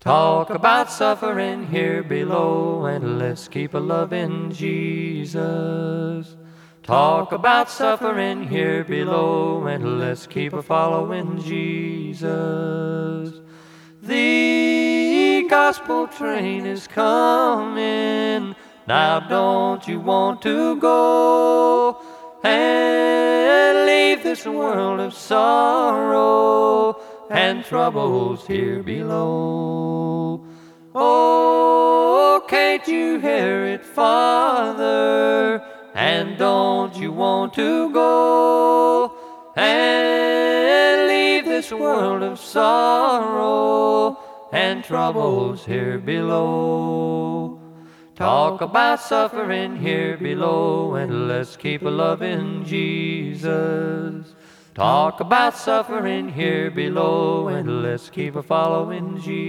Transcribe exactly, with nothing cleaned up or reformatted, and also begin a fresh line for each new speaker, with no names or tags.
Talk about suffering here below, and let's keep a loving Jesus. Talk about suffering here below, and let's keep a following Jesus. The gospel train is coming, now don't you want to go and leave this world of sorrow and troubles here below? Oh, can't you hear it, Father? And don't you want to go and leave this world of sorrow and troubles here below? Talk about suffering here below, and let's keep a loving Jesus. Talk about suffering here below, and let's keep a following Jesus.